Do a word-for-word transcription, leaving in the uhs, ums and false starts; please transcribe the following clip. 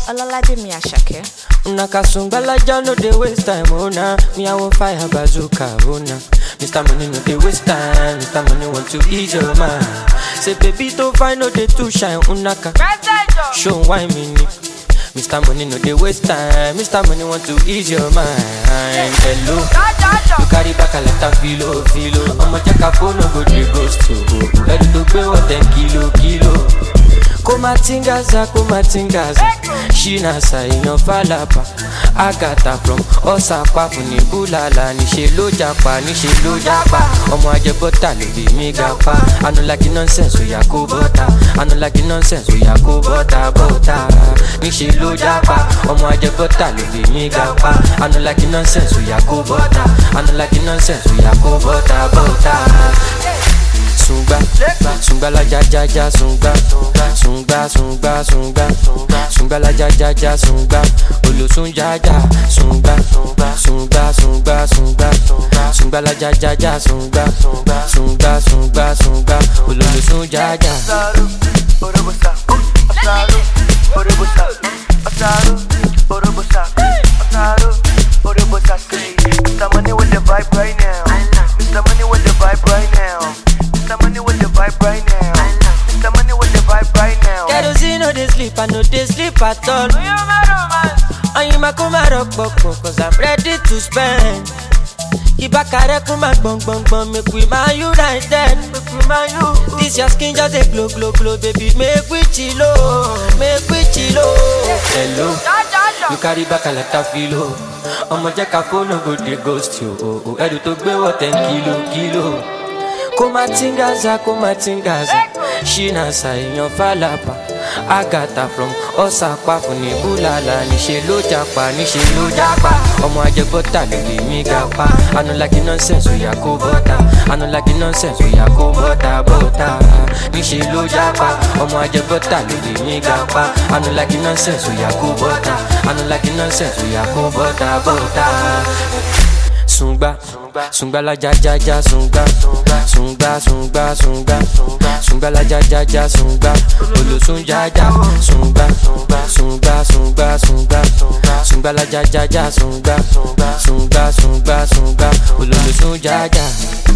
Olalaje mi Ashake. Unaka sungbalaja no dey waste time, oh nah. Me I want fire bazooka, oh nah. Mister Money no dey waste time, Mister Money want to ease your mind. Say baby to find no dey too shine, unaka. Show why me ni. Mister Money no dey waste time, Mister Money want to ease your mind. Hello, you carry back a lot of filo, filo. I'ma check a phone, no go dey ghost to. Ready to pay what ten kilo, kilo. Kumatingaza, kumatingaza. Shina sa inyo falapa. Agata from Osapa funi bulala. Nishe lo japa, nishe lo japa. Omo aje bota lo bi mi gapa. I no like the nonsense, we ya ko bota. I no like the nonsense, we ya ko bota, bota. Nishe lo japa. Omo aje bota lo bi mi gapa. I no like the nonsense, we ya ko bota. I no like the nonsense, we ya ko bota, bota. Sunga, sunga la ja ja ja sunga, sunga sunga sunga, sunga la ja ja ja sunga, olo sunja ja sunga, sunga sunga sunga, sunga la ja ja ja sunga, sunga sunga sunga, olo sunja ja. Asaru, orobosa, asaru, orobosa, asaru, orobosa, asaru, orobosa. Mister Money with the vibe right now. Mister Money with the vibe right now. Mister Money with the vibe right now. Mister Money with the vibe right now. Kerosene no dey sleep, I no dey sleep at all. I'm a kuma rock boko, cause I'm ready to spend. Ibakare kuma bong bong bong, make we man united. This your skin just a glow glow glow, baby, make we chillo, make we chillo. Hello, you carry back a lot of filo. I'ma check a phone, no go dey ghost you. Oh oh, ready to pay what ten kilo, kilo. Kumatingaza, kumatingaza. Shina sa inyo falapa. Agata from Osapa funi bulala. Nishe lo japa, nishe lo japa. Omo aje bota lo bi mi gapa. I no like the nonsense, we ya ko bota. I no like the nonsense, we ya ko bota, bota. Nishe lo japa. Omo aje bota lo bi mi gapa. I no like the nonsense, we ya ko bota. I no like the nonsense, we ya ko bota, bota. Sunga, sunga la ja ja ja sunga, sunga sunga sunga, sunga la ja ja ja sunga, olo sunja ja sunga, sunga sunga sunga, sunga la ja ja ja sunga, sunga sunga sunga, olo sunja ja.